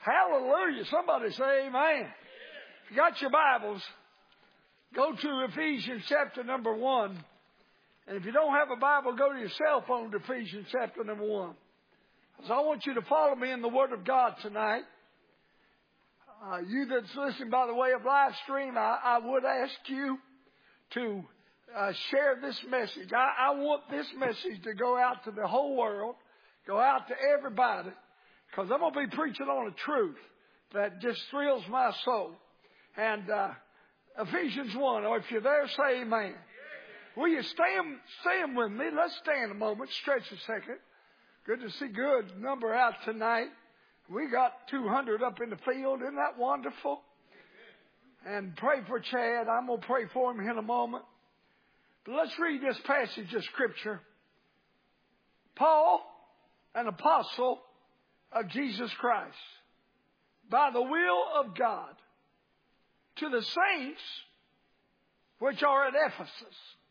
Hallelujah. Somebody say amen. If you got your Bibles, go to Ephesians chapter number 1. And if you don't have a Bible, go to your cell phone to Ephesians chapter number 1. So I want you to follow me in the Word of God tonight. You that's listening by the way of live stream, I would ask you to share this message. I want this message to go out to the whole world, go out to everybody, because I'm going to be preaching on a truth that just thrills my soul. And Ephesians 1, or if you're there, say amen. Will you stand with me? Let's stand a moment, stretch a second. Good to see good number out tonight. We got 200 up in the field. Isn't that wonderful? And pray for Chad. I'm going to pray for him in a moment. But let's read this passage of Scripture. Paul, an apostle of Jesus Christ, by the will of God, to the saints which are at Ephesus,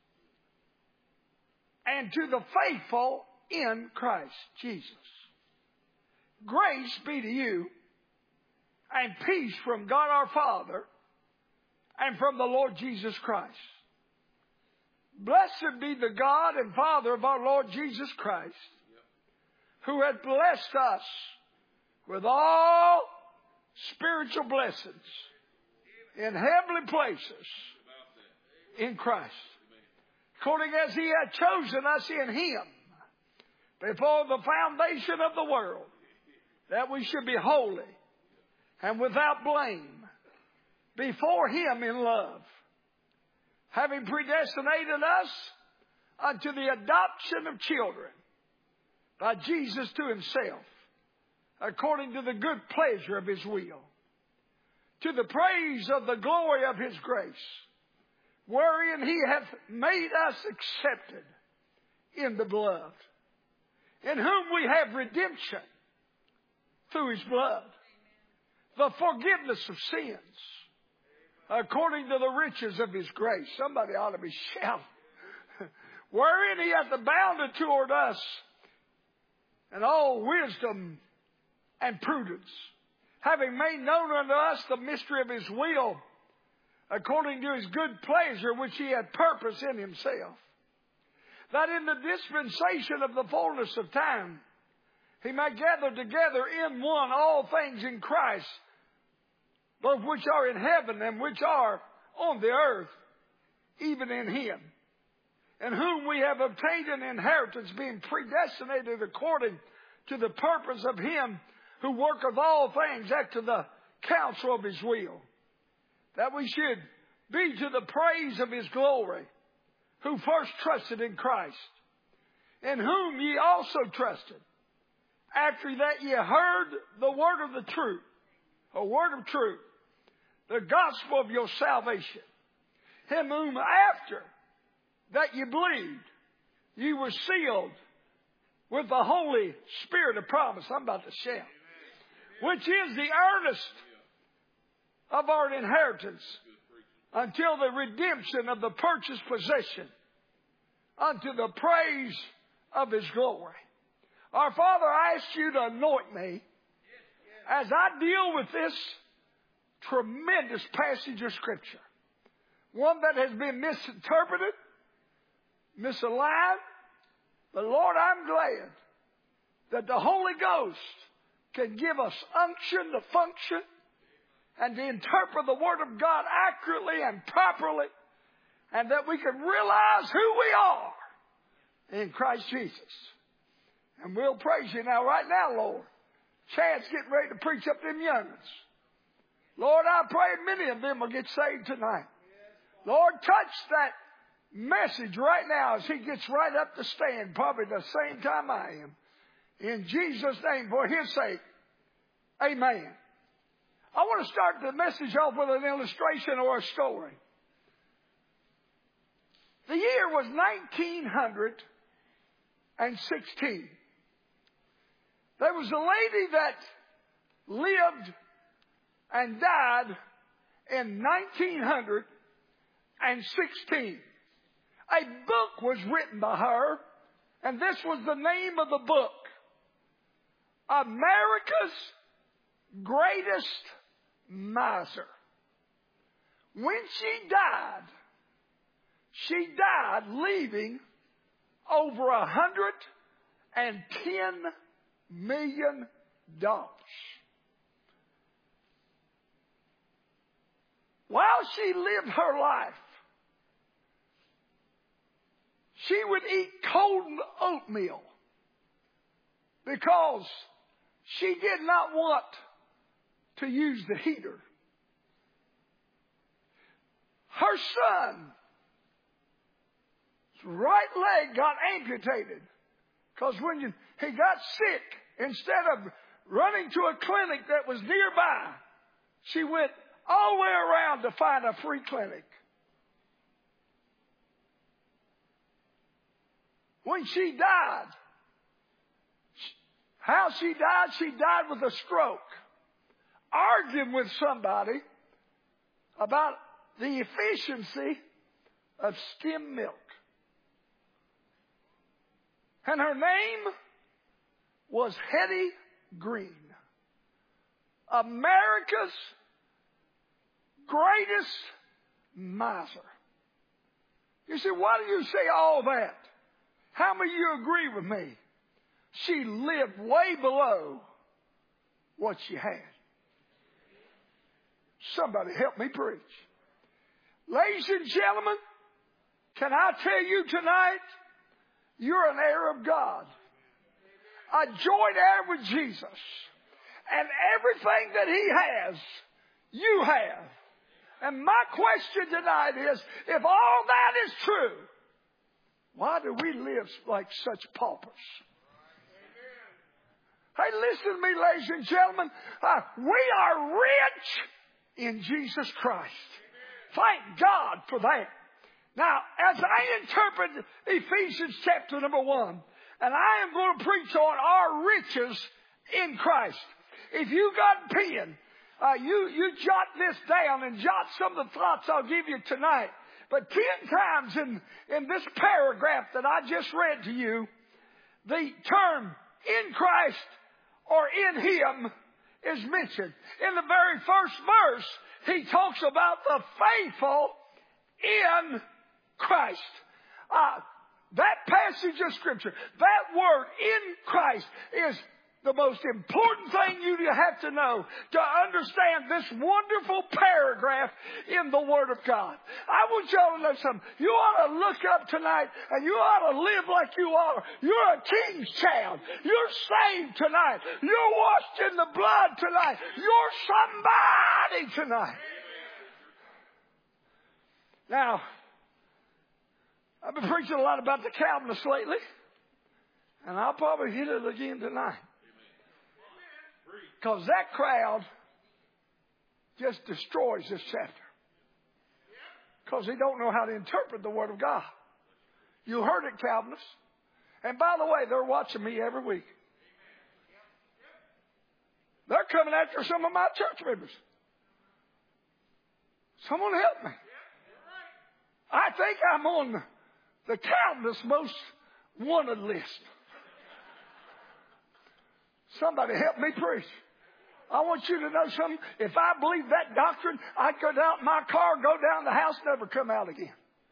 and to the faithful in Christ Jesus. Grace be to you, and peace from God our Father, and from the Lord Jesus Christ. Blessed be the God and Father of our Lord Jesus Christ, who hath blessed us with all spiritual blessings in heavenly places in Christ, according as He hath chosen us in Him before the foundation of the world, that we should be holy and without blame before Him in love, having predestinated us unto the adoption of children by Jesus to Himself, according to the good pleasure of His will, to the praise of the glory of His grace, wherein He hath made us accepted in the beloved, in whom we have redemption through His blood, the forgiveness of sins, according to the riches of His grace. Somebody ought to be shouting. Wherein He hath abounded toward us in all wisdom and prudence, having made known unto us the mystery of His will, according to His good pleasure which He had purposed in Himself, that in the dispensation of the fullness of time He might gather together in one all things in Christ, both which are in heaven and which are on the earth, even in Him, in whom we have obtained an inheritance, being predestinated according to the purpose of Him who worketh all things after the counsel of His will, that we should be to the praise of His glory, who first trusted in Christ, in whom ye also trusted, after that ye heard the word of the truth, a word of truth, the gospel of your salvation, Him whom after that ye believed, ye were sealed with the Holy Spirit of promise. I'm about to shout. Which is the earnest of our inheritance until the redemption of the purchased possession, unto the praise of His glory. Our Father, I ask you to anoint me as I deal with this tremendous passage of Scripture, one that has been misinterpreted, misaligned. But Lord, I'm glad that the Holy Ghost can give us unction to function and to interpret the Word of God accurately and properly, and that we can realize who we are in Christ Jesus. And we'll praise you now, right now, Lord. Chad's getting ready to preach up them young'uns. Lord, I pray many of them will get saved tonight. Lord, touch that message right now as he gets right up to stand, probably the same time I am. In Jesus' name, for His sake, amen. I want to start the message off with an illustration or a story. The year was 1916. There was a lady that lived and died in 1916. A book was written by her, and this was the name of the book: America's greatest miser. When she died leaving over $110 million. While she lived her life, she would eat cold oatmeal because she did not want to use the heater. Her son's right leg got amputated because when he got sick, instead of running to a clinic that was nearby, she went all the way around to find a free clinic. When she died, how she died with a stroke, arguing with somebody about the efficiency of skim milk. And her name was Hetty Green, America's greatest miser. You say, why do you say all that? How many of you agree with me? She lived way below what she had. Somebody help me preach. Ladies and gentlemen, can I tell you tonight, you're an heir of God. A joint heir with Jesus. And everything that He has, you have. And my question tonight is, if all that is true, why do we live like such paupers? Hey, listen to me, ladies and gentlemen. We are rich in Jesus Christ. Thank God for that. Now, as I interpret Ephesians chapter number 1, and I am going to preach on our riches in Christ. If you got a pen, you jot this down and jot some of the thoughts I'll give you tonight. But 10 times in this paragraph that I just read to you, the term in Christ or in Him is mentioned. In the very first verse, he talks about the faithful in Christ. That passage of Scripture, that word in Christ is the most important thing you have to know to understand this wonderful paragraph in the Word of God. I want y'all to know something. You ought to look up tonight and you ought to live like you are. You're a king's child. You're saved tonight. You're washed in the blood tonight. You're somebody tonight. Now, I've been preaching a lot about the Calvinists lately, and I'll probably hit it again tonight. Because that crowd just destroys this chapter. Because they don't know how to interpret the Word of God. You heard it, Calvinists. And by the way, they're watching me every week. They're coming after some of my church members. Someone help me. I think I'm on the Calvinist most wanted list. Somebody help me preach. I want you to know something. If I believe that doctrine, I'd go down in my car, go down the house, never come out again.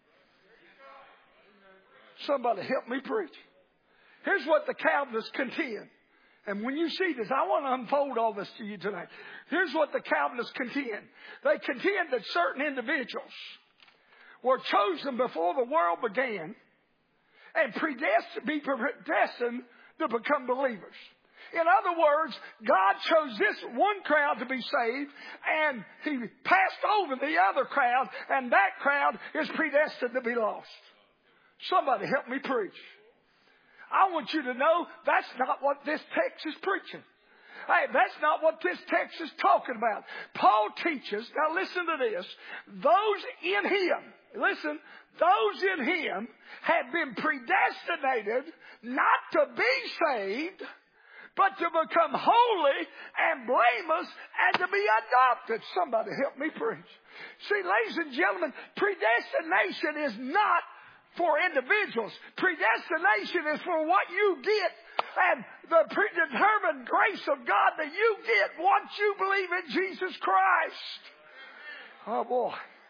Somebody help me preach. Here's what the Calvinists contend. And when you see this, I want to unfold all this to you tonight. Here's what the Calvinists contend. They contend that certain individuals were chosen before the world began and predestined to become believers. In other words, God chose this one crowd to be saved, and He passed over the other crowd, and that crowd is predestined to be lost. Somebody help me preach. I want you to know that's not what this text is preaching. Hey, that's not what this text is talking about. Paul teaches, now listen to this, those in Him, listen, those in Him have been predestinated not to be saved, but to become holy and blameless and to be adopted. Somebody help me preach. See, ladies and gentlemen, predestination is not for individuals. Predestination is for what you get and the predetermined grace of God that you get once you believe in Jesus Christ. Oh, boy.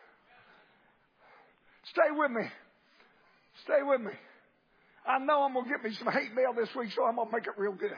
Stay with me. Stay with me. I know I'm going to get me some hate mail this week, so I'm going to make it real good.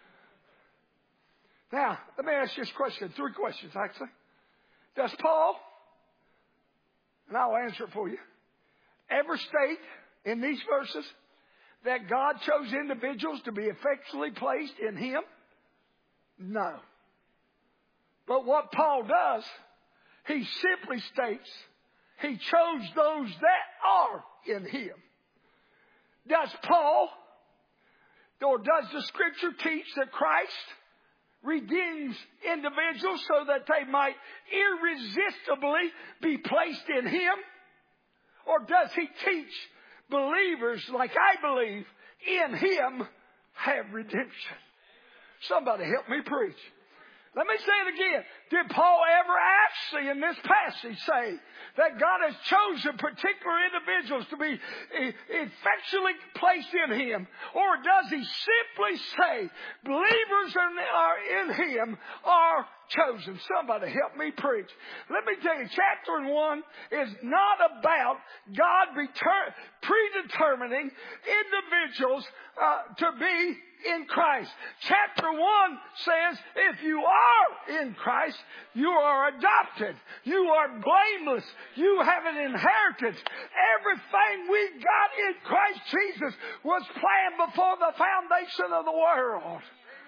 Now, let me ask you this question. 3 questions, actually. Does Paul, and I'll answer it for you, ever state in these verses that God chose individuals to be effectually placed in Him? No. But what Paul does, he simply states He chose those that are in Him. Does Paul, or does the Scripture teach that Christ redeems individuals so that they might irresistibly be placed in Him? Or does He teach believers, like I believe, in Him have redemption? Somebody help me preach. Let me say it again. Did Paul ever actually in this passage say that God has chosen particular individuals to be effectually placed in Him? Or does He simply say believers are in Him are chosen? Somebody help me preach. Let me tell you, chapter 1 is not about God predetermining individuals to be in Christ. Chapter 1 says if you are in Christ, you are adopted. You are blameless. You have an inheritance. Everything we got in Christ Jesus was planned before the foundation of the world.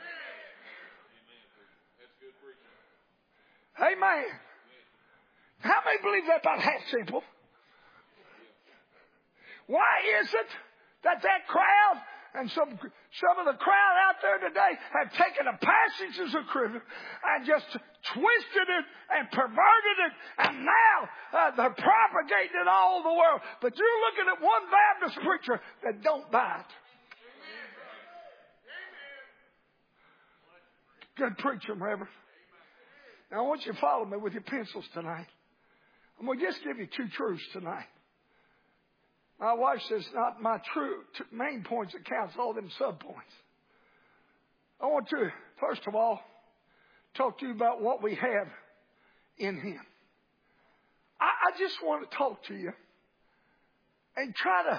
Amen. How many believe that about half simple? Why is it that crowd and some of the crowd out there today have taken a passage of Scripture and just twisted it and perverted it, and now they're propagating it all over the world. But you're looking at one Baptist preacher that don't buy it. Good preacher, Reverend. Now I want you to follow me with your pencils tonight. I'm going to just give you 2 truths tonight. My wife says not my main points that counts, all them sub-points. I want to, first of all, talk to you about what we have in Him. I just want to talk to you and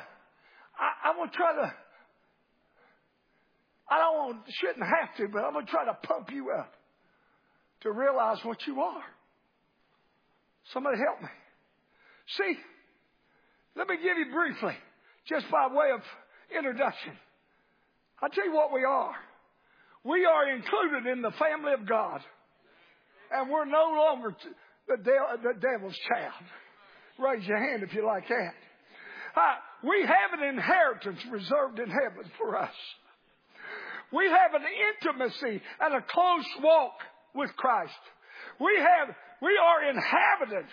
shouldn't have to, but I'm going to try to pump you up to realize what you are. Somebody help me. See, let me give you briefly, just by way of introduction. I'll tell you what we are. We are included in the family of God. And we're no longer the devil's child. Raise your hand if you like that. We have an inheritance reserved in heaven for us. We have an intimacy and a close walk with Christ. We are inhabited.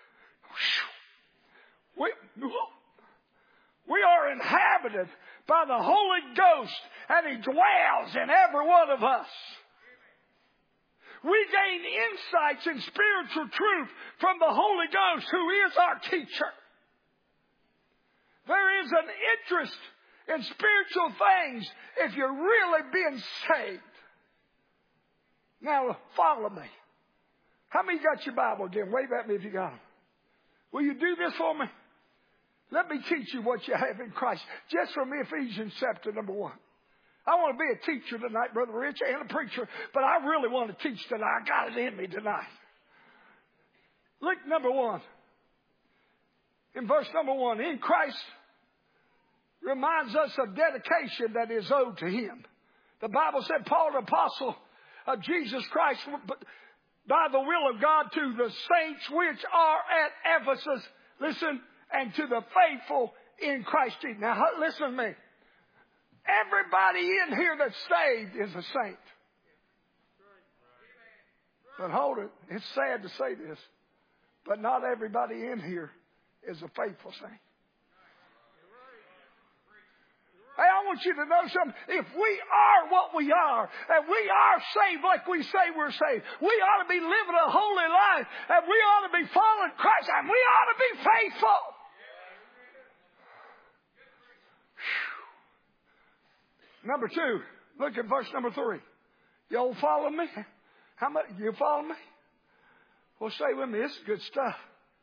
We are inhabited by the Holy Ghost, and He dwells in every one of us. We gain insights in spiritual truth from the Holy Ghost, who is our teacher. There is an interest in spiritual things if you're really being saved. Now, follow me. How many got your Bible again? Wave at me if you got them. Will you do this for me? Let me teach you what you have in Christ. Just from Ephesians chapter number 1. I want to be a teacher tonight, Brother Rich, and a preacher, but I really want to teach tonight. I got it in me tonight. Look, number 1. In verse number 1, in Christ reminds us of dedication that is owed to Him. The Bible said, Paul, the apostle of Jesus Christ, by the will of God, to the saints which are at Ephesus, listen, and to the faithful in Christ Jesus. Now, listen to me. Everybody in here that's saved is a saint. But hold it. It's sad to say this, but not everybody in here is a faithful saint. Hey, I want you to know something. If we are what we are, and we are saved like we say we're saved, we ought to be living a holy life, and we ought to be following Christ, and we ought to be faithful. Number 2, Look at verse number 3. Y'all follow me? How much? You follow me? Well, say with me. This is good stuff.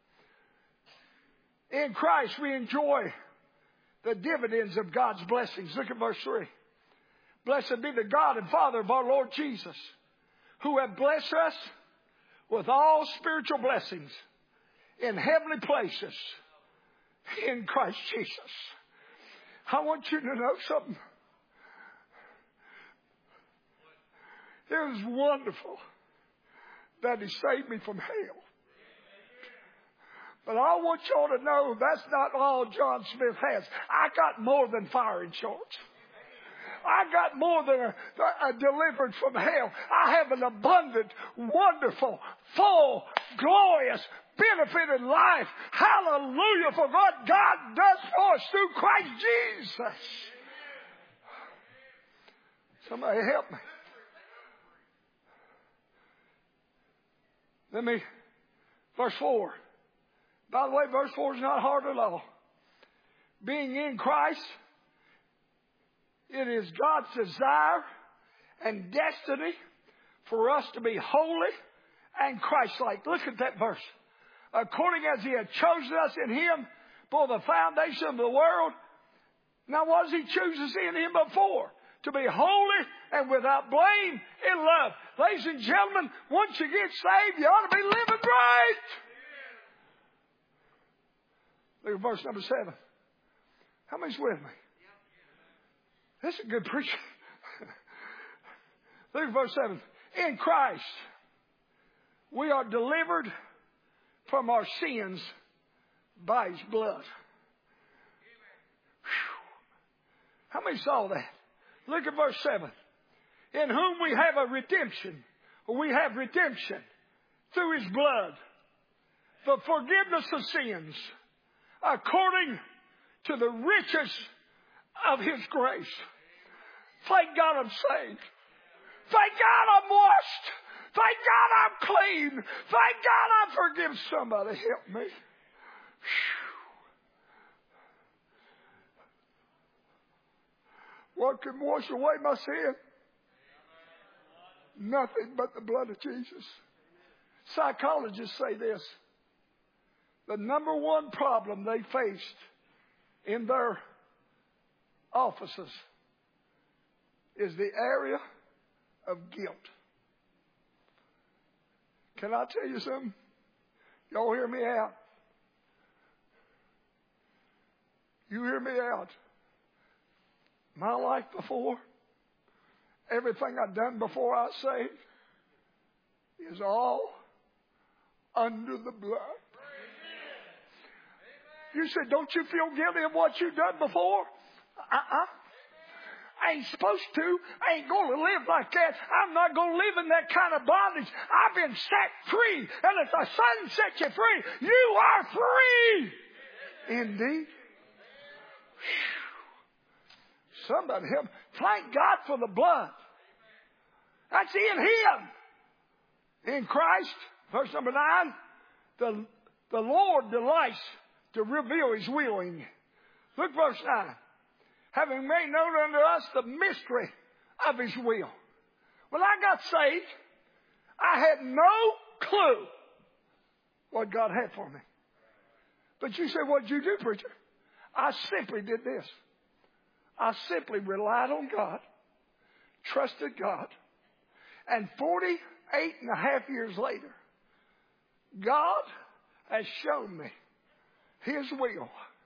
In Christ we enjoy the dividends of God's blessings. Look at verse 3. Blessed be the God and Father of our Lord Jesus, who have blessed us with all spiritual blessings in heavenly places in Christ Jesus. I want you to know something. It was wonderful that He saved me from hell. But I want y'all to know that's not all John Smith has. I got more than fire insurance. I got more than a delivered from hell. I have an abundant, wonderful, full, glorious, benefited life. Hallelujah for what God does for us through Christ Jesus. Somebody help me. Verse 4. By the way, verse 4 is not hard at all. Being in Christ, it is God's desire and destiny for us to be holy and Christ-like. Look at that verse. According as He had chosen us in Him for the foundation of the world. Now, what does He choose us in Him before? To be holy and without blame in love. Ladies and gentlemen, once you get saved, you ought to be living right. Look at verse number 7. How many's with me? This is a good preaching. Look at verse 7. In Christ, we are delivered from our sins by His blood. Whew. How many saw that? Look at verse 7. In whom we have a redemption. We have redemption through His blood. The forgiveness of sins. According to the riches of His grace. Thank God I'm saved. Thank God I'm washed. Thank God I'm clean. Thank God I forgive somebody. Help me. Whew. What can wash away my sin? Nothing but the blood of Jesus. Psychologists say this. The number one problem they faced in their offices is the area of guilt. Can I tell you something? Y'all hear me out? You hear me out? My life before, everything I've done before I was saved, is all under the blood. You said, don't you feel guilty of what you've done before? I ain't supposed to. I ain't going to live like that. I'm not going to live in that kind of bondage. I've been set free. And if the Son sets you free, you are free. Indeed. Somebody help me. Thank God for the blood. That's in Him. In Christ, verse number 9, the Lord delights to reveal His willing. Look verse 9. Having made known unto us the mystery of His will. When I got saved, I had no clue what God had for me. But you say, what did you do, preacher? I simply did this. I simply relied on God, trusted God, and 48 and a half years later, God has shown me His will.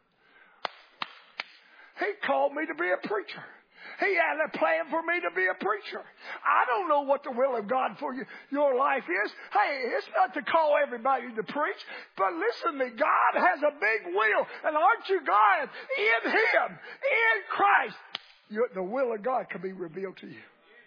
He called me to be a preacher. He had a plan for me to be a preacher. I don't know what the will of God for your life is. Hey, it's not to call everybody to preach, but listen to me, God has a big will, and aren't you glad in Him, in Christ, the will of God can be revealed to you.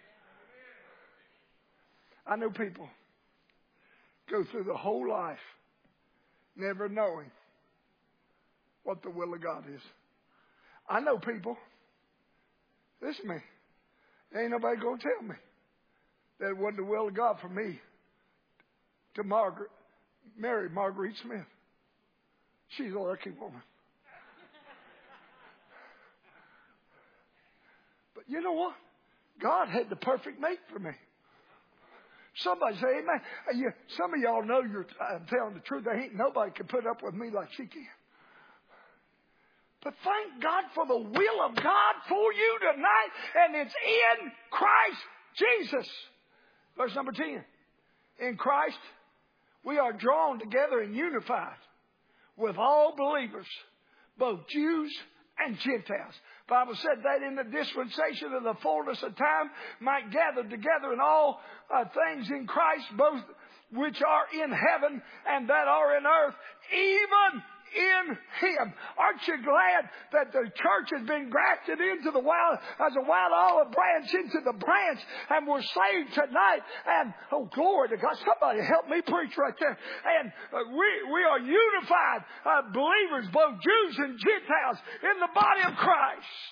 I know people go through the whole life never knowing what the will of God is. I know people, listen to me, ain't nobody going to tell me that it wasn't the will of God for me to marry Marguerite Smith. She's a lucky woman. But you know what? God had the perfect mate for me. Somebody say, amen. Some of y'all know I'm telling the truth. There ain't nobody can put up with me like she can. But thank God for the will of God for you tonight. And it's in Christ Jesus. Verse number 10. In Christ, we are drawn together and unified with all believers, both Jews and Gentiles. The Bible said that in the dispensation of the fullness of time might gather together in all things in Christ, both which are in heaven and that are in earth, even in Him. Aren't you glad that the church has been grafted into the wild, as a wild olive branch into the branch, and we're saved tonight? And oh, glory to God! Somebody help me preach right there. And we are unified believers, both Jews and Gentiles, in the body of Christ.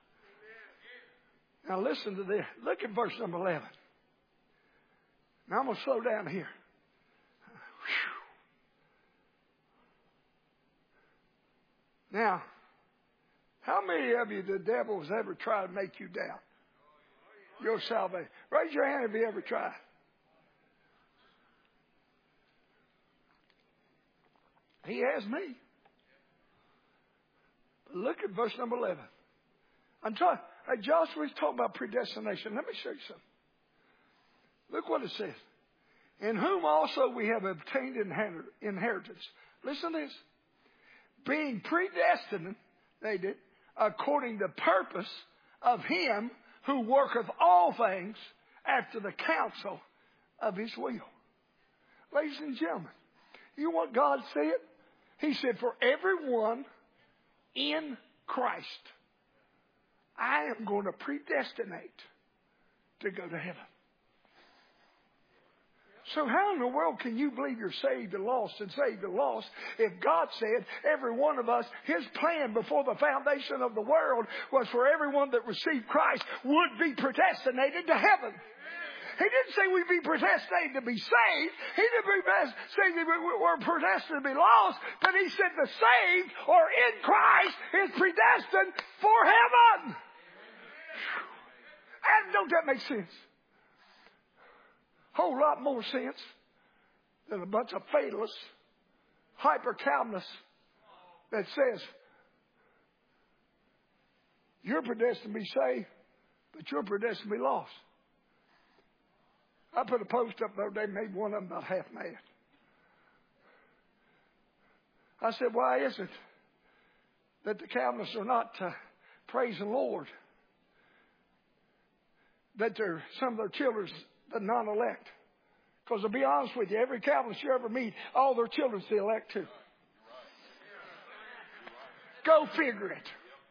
Now listen to this. Look at verse number 11. Now I'm going to slow down here. Whew. Now, how many of you the devil has ever tried to make you doubt your salvation? Raise your hand if you ever tried. He has me. But look at verse number 11. Hey, Joshua's talking about predestination. Let me show you something. Look what it says. In whom also we have obtained inheritance. Listen to this. Being predestinated according to the purpose of Him who worketh all things after the counsel of His will. Ladies and gentlemen, you know what God said? He said, for everyone in Christ, I am going to predestinate to go to heaven. So how in the world can you believe you're saved and lost if God said every one of us, His plan before the foundation of the world was for everyone that received Christ would be predestinated to heaven? He didn't say we'd be predestinated to be saved. He didn't say that we're predestined to be lost. But He said the saved or in Christ is predestined for heaven. And don't that make sense? Whole lot more sense than a bunch of fatalists, hyper-Calvinists that says you're predestined to be saved, but you're predestined to be lost. I put a post up the other day, made one of them about half mad. I said, why is it that the Calvinists are not praising the Lord? That some of their children the non-elect. Because to be honest with you, every Calvinist you ever meet, all their children's the elect too. Go figure it.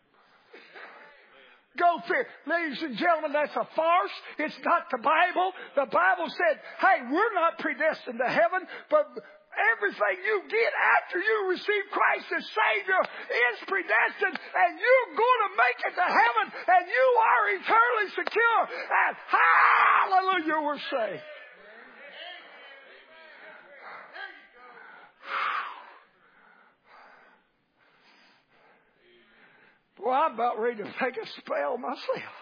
Go figure. Ladies and gentlemen, that's a farce. It's not the Bible. The Bible said, hey, we're not predestined to heaven, but everything you get after you receive Christ as Savior is predestined, and you're going to make it to heaven, and you are eternally secure. And hallelujah, we're saved. Boy, I'm about ready to take a spell myself.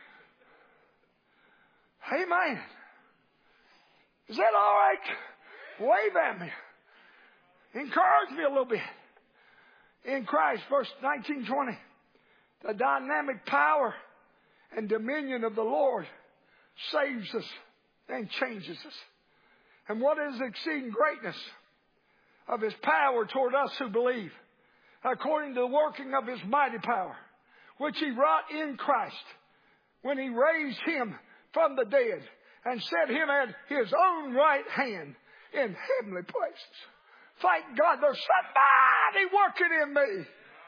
Amen. Is that all right? Wave at me. Encourage me a little bit. In Christ, verse 19-20. The dynamic power and dominion of the Lord saves us and changes us. And what is the exceeding greatness of His power toward us who believe, according to the working of His mighty power, which He wrought in Christ, when He raised Him from the dead and set Him at His own right hand in heavenly places. Thank God there's somebody working in me.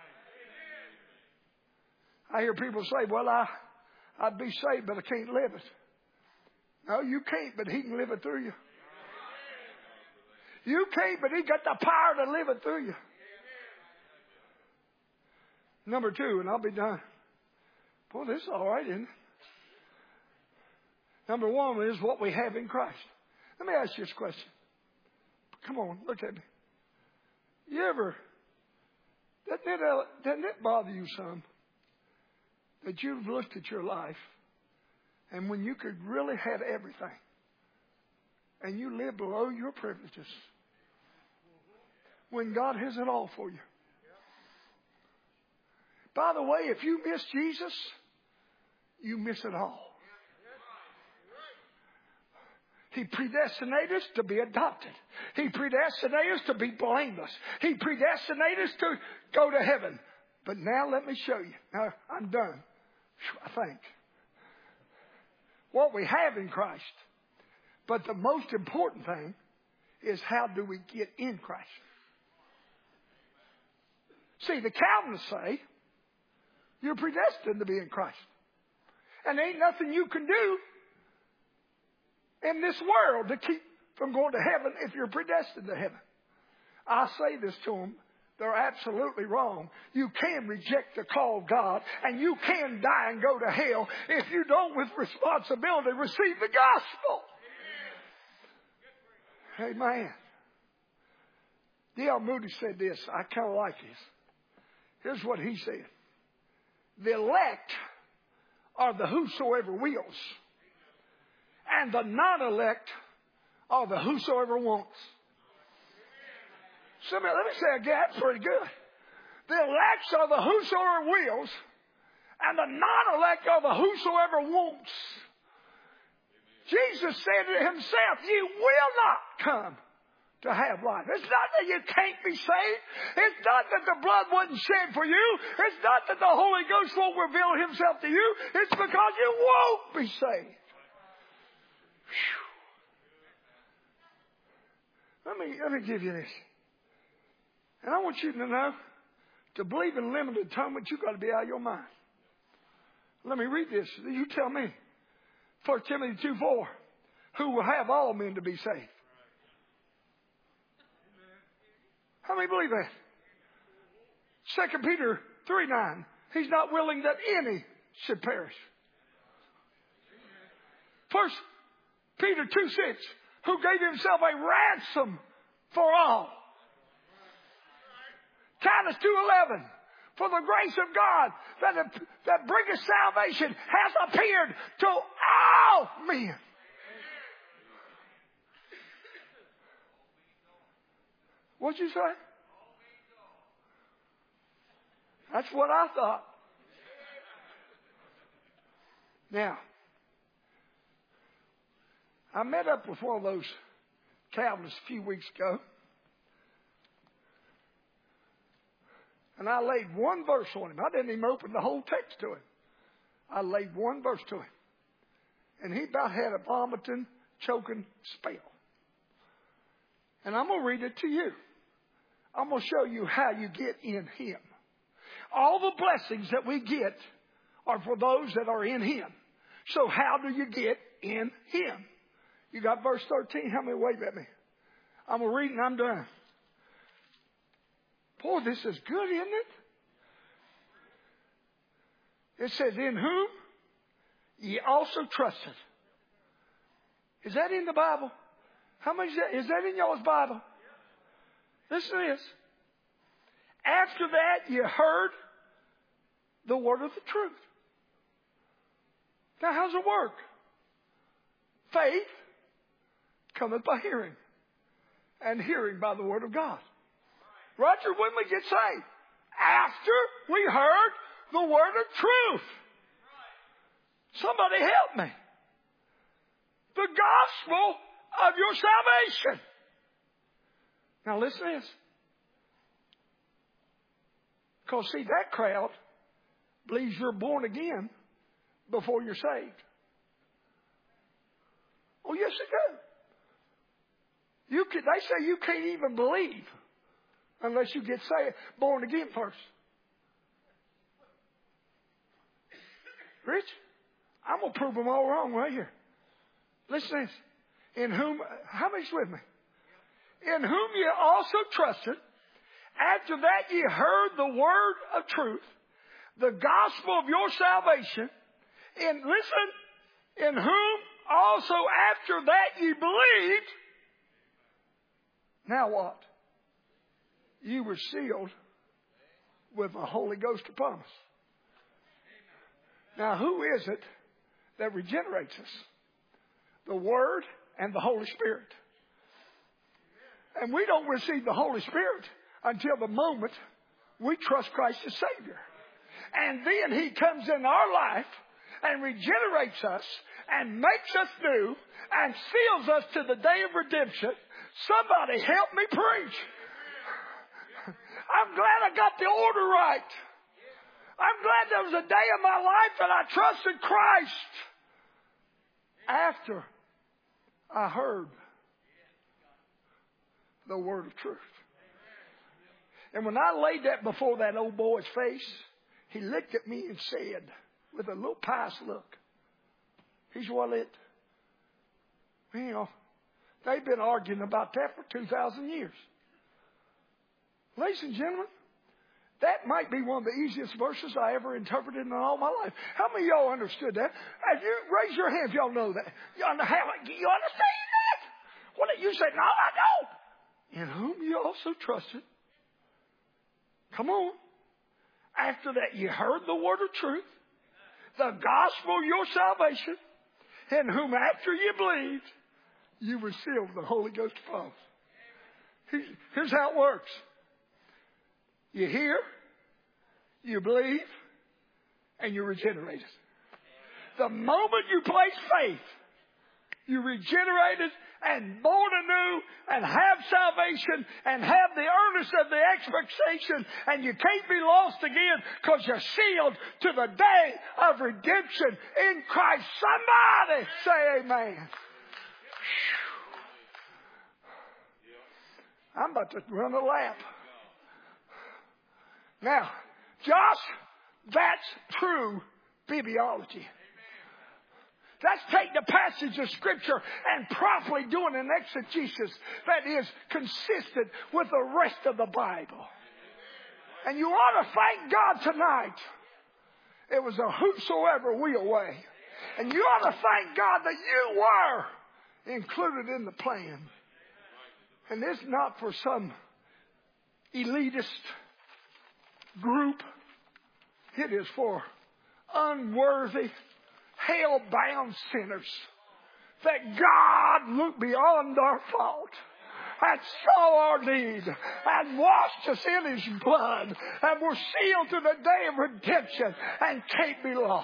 I hear people say, well, I'd be saved, but I can't live it. No, you can't, but He can live it through you. You can't, but He got the power to live it through you. Number 2, and I'll be done. Boy, this is all right, isn't it? Number 1 is what we have in Christ. Let me ask you this question. Come on, look at me. You ever, doesn't it bother you some that you've looked at your life And when you could really have everything and you live below your privileges, when God has it all for you. By the way, if you miss Jesus, you miss it all. He predestinated us to be adopted. He predestinated us to be blameless. He predestinated us to go to heaven. But now let me show you. Now, I'm done, I think. What we have in Christ. But the most important thing is how do we get in Christ? See, the Calvinists say you're predestined to be in Christ. And there ain't nothing you can do in this world to keep from going to heaven if you're predestined to heaven. I say this to them. They're absolutely wrong. You can reject the call of God, and you can die and go to hell if you don't, with responsibility, receive the gospel. Amen. D.L. Moody said this. I kind of like this. Here's what he said. The elect are the whosoever wills, and the non-elect are the whosoever wants. Let me say again, that's pretty good. The elect are the whosoever wills, and the non-elect are the whosoever wants. Jesus said to himself, "You will not come to have life." It's not that you can't be saved. It's not that the blood wasn't shed for you. It's not that the Holy Ghost won't reveal himself to you. It's because you won't be saved. Whew. Let me give you this. And I want you to know, to believe in limited atonement, you've got to be out of your mind. Let me read this. You tell me. 1 Timothy 2:4. Who will have all men to be saved? How many believe that? 2 Peter 3:9. He's not willing that any should perish. 1 Peter 2:6. Who gave himself a ransom for all. Titus 2:11. For the grace of God that bringeth salvation has appeared to all men. What'd you say? That's what I thought. Now, I met up with one of those Calvinists a few weeks ago. And I laid one verse on him. I didn't even open the whole text to him. I laid one verse to him. And he about had a vomiting, choking spell. And I'm going to read it to you. I'm going to show you how you get in him. All the blessings that we get are for those that are in him. So how do you get in him? You got verse 13. How many wave at me? I'm going to read and I'm done. Boy, this is good, isn't it? It says, in whom ye also trusted. Is that in the Bible? How much is that in y'all's Bible? Listen to this. After that, you heard the word of the truth. Now, how's it work? Faith cometh by hearing, and hearing by the word of God. Roger, when we get saved? After we heard the word of truth. Somebody help me. The gospel of your salvation. Now listen to this. Because see, that crowd believes you're born again before you're saved. Oh, yes, they do. They say you can't even believe unless you get saved, born again first. Rich, I'm going to prove them all wrong right here. Listen to this. In whom, how many's with me? In whom ye also trusted. After that ye heard the word of truth, the gospel of your salvation. And listen, in whom also after that ye believed. Now what? You were sealed with the Holy Ghost of promise. Now, who is it that regenerates us. The Word and the Holy Spirit. And we don't receive the Holy Spirit until the moment we trust Christ as Savior. And then He comes in our life and regenerates us and makes us new and seals us to the day of redemption. Somebody help me preach. I'm glad I got the order right. I'm glad there was a day in my life that I trusted Christ after I heard the word of truth. And when I laid that before that old boy's face, he looked at me and said, with a little pious look, he said, well, they've been arguing about that for 2,000 years. Ladies and gentlemen, that might be one of the easiest verses I ever interpreted in all my life. How many of y'all understood that? Raise your hand if y'all know that. You understand that? What did you say? No, I don't. In whom you also trusted. Come on. After that, you heard the word of truth, the gospel of your salvation, in whom after you believed, you were sealed with the Holy Ghost of promise. Here's how it works. You hear, you believe, and you're regenerated. The moment you place faith, you're regenerated and born anew and have salvation and have the earnest of the expectation, and you can't be lost again because you're sealed to the day of redemption in Christ. Somebody say amen. I'm about to run a lap. Now, Josh, that's true bibliology. Let's take the passage of Scripture and properly do an exegesis that is consistent with the rest of the Bible. And you ought to thank God tonight. It was a whosoever will way. And you ought to thank God that you were included in the plan. And it's not for some elitist group. It is for unworthy, hell-bound sinners that God looked beyond our fault and saw our need and washed us in His blood and were sealed to the day of redemption and can't be lost.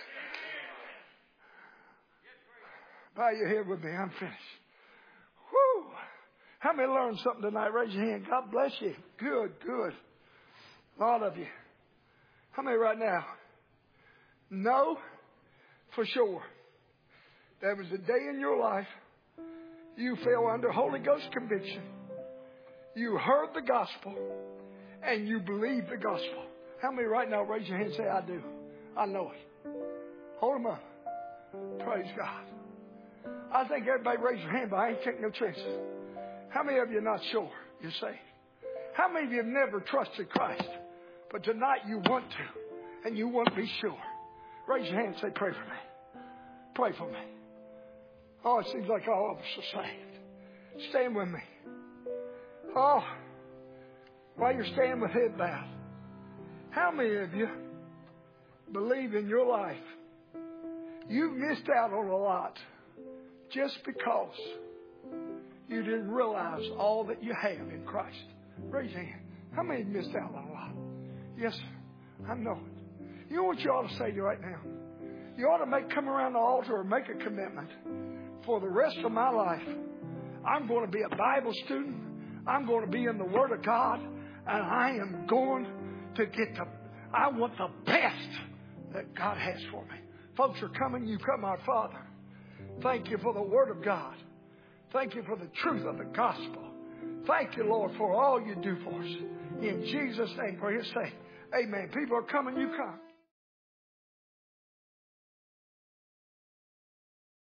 Bow your head with me. I'm finished. Whew. How many learned something tonight? Raise your hand. God bless you. Good, good. A lot of you. How many right now? Know for sure there was a day in your life you fell under Holy Ghost conviction. You heard the gospel and you believed the gospel. How many right now raise your hand and say, I do. I know it. Hold them up. Praise God. I think everybody raise your hand, but I ain't taking no chances. How many of you are not sure you're saved? How many of you have never trusted Christ? But tonight you want to, and you want to be sure. Raise your hand and say, pray for me. Pray for me. Oh, it seems like all of us are saved. Stand with me. Oh, while you're standing with head bowed, how many of you believe in your life you've missed out on a lot just because you didn't realize all that you have in Christ? Raise your hand. How many missed out on a lot? Yes, sir. I know it. You know what you ought to say right now? You ought to come around the altar and make a commitment. For the rest of my life, I'm going to be a Bible student. I'm going to be in the Word of God. And I am going to I want the best that God has for me. Folks are coming. You come, our Father. Thank you for the Word of God. Thank you for the truth of the gospel. Thank you, Lord, for all you do for us. In Jesus' name, for His sake. Amen. People are coming, you come.